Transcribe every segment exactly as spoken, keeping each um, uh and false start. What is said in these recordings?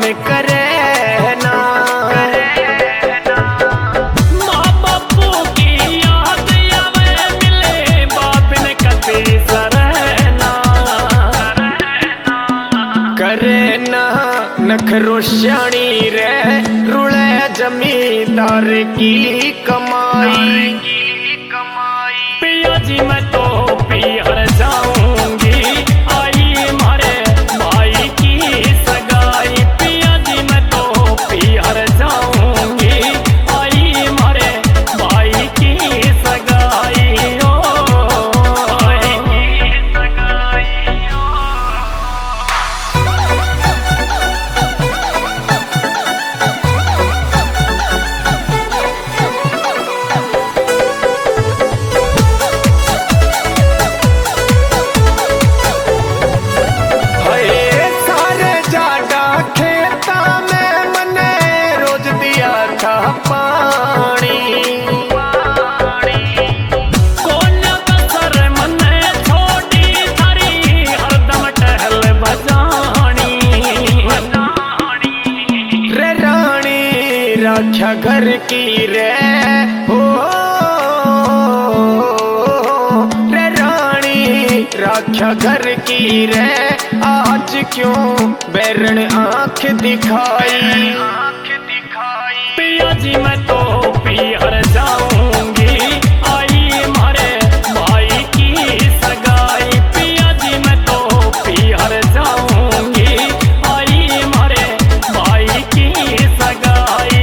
करे ना। माँ बापू की याद आवे मिले बाप ने कभी सरना करे ना नखरो श्याणी रे रुले जमींदार की कमाई। पिया जी मैं तो पियर जाऊंगी आई मारे भाई की सगाई। पिया जी मैं तो पियर जाऊंगी आई मारे भाई की सगाई। ओ भाई की सगाई ओ। राख्या घर की रे हो रे रानी राख्या घर की रे आज क्यों बैरण आंख दिखाई। पिया जी मैं तो पियर जाऊंगी आई मारे भाई की सगाई। पिया जी मैं तो पियर जाऊंगी आई मारे भाई की सगाई।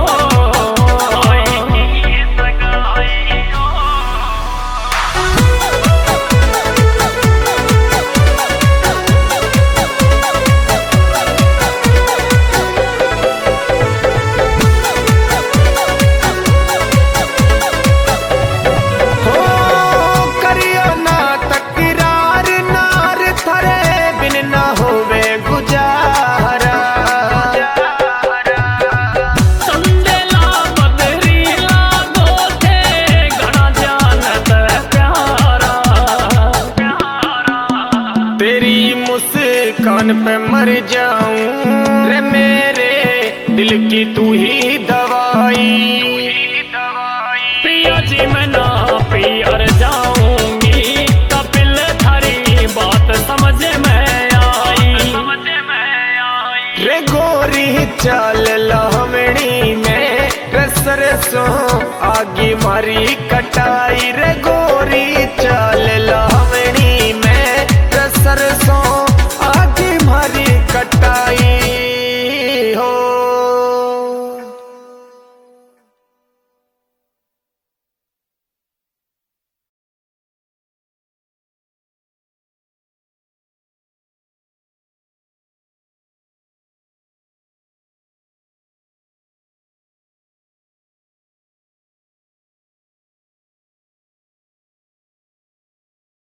कान पे मर जाऊं रे मेरे दिल की तू ही दवाई। पिया जी मैं ना पियर जाऊंगी कपिल थारी बात समझ में आई। रे गोरी चाल लहमणी में रसरसों आगी मारी कटाई।